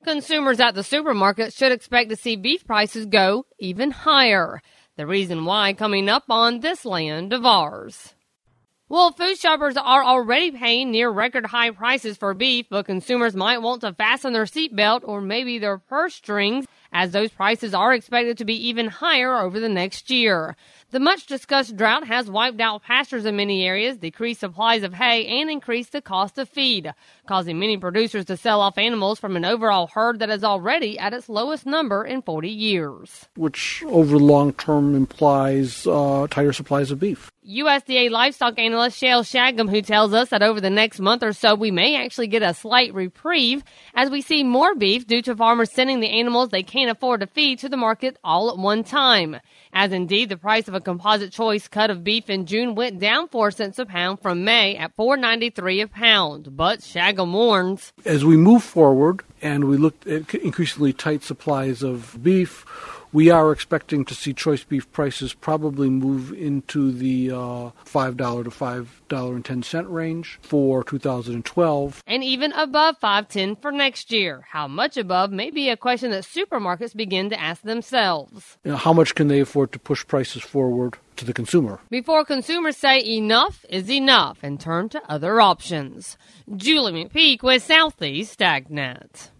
Consumers at the supermarket should expect to see beef prices go even higher. The reason why coming up on This Land of Ours. Well, food shoppers are already paying near record high prices for beef, but consumers might want to fasten their seatbelt or maybe their purse strings, as those prices are expected to be even higher over the next year. The much-discussed drought has wiped out pastures in many areas, decreased supplies of hay, and increased the cost of feed, causing many producers to sell off animals from an overall herd that is already at its lowest number in 40 years. Which over the long term implies tighter supplies of beef. USDA livestock analyst Shale Shagum, who tells us that over the next month or so, we may actually get a slight reprieve as we see more beef due to farmers sending the animals they can't afford to feed to the market all at one time. As indeed, the price of a composite choice cut of beef in June went down 4 cents a pound from May at $4.93 a pound. But Shagum warns, as we move forward and we look at increasingly tight supplies of beef, we are expecting to see choice beef prices probably move into the $5 to $5.10 range for 2012. And even above $5.10 for next year. How much above may be a question that supermarkets begin to ask themselves. How much can they afford to push prices forward to the consumer? Before consumers say enough is enough and turn to other options. Julie McPeak with Southeast AgNet.